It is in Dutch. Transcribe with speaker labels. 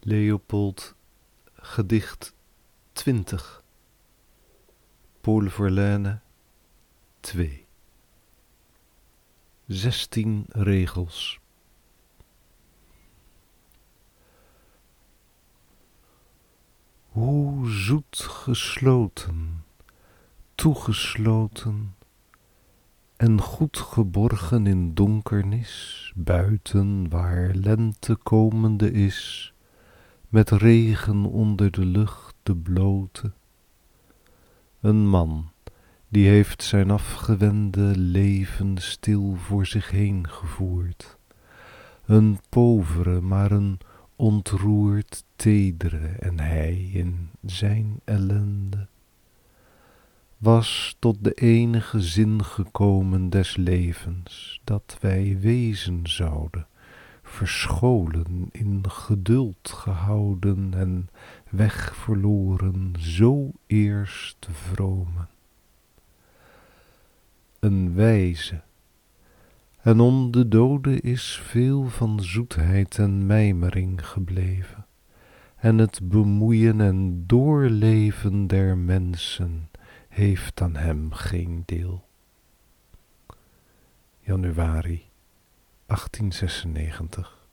Speaker 1: Leopold, gedicht 20. Paul Verlaine 2. 16 regels. Hoe zoet gesloten, toegesloten en goed geborgen in donkernis, buiten waar lente komende is, met regen onder de lucht de blote. Een man, die heeft zijn afgewende leven stil voor zich heen gevoerd. Een povere, maar een ontroerd tedere, en hij in zijn ellende was tot de enige zin gekomen des levens, dat wij wezen zouden, verscholen, in geduld gehouden en weg verloren, zo eerst vromen. Een wijze, en om de dode is veel van zoetheid en mijmering gebleven, en het bemoeien en doorleven der mensen heeft aan hem geen deel. Januari 1896.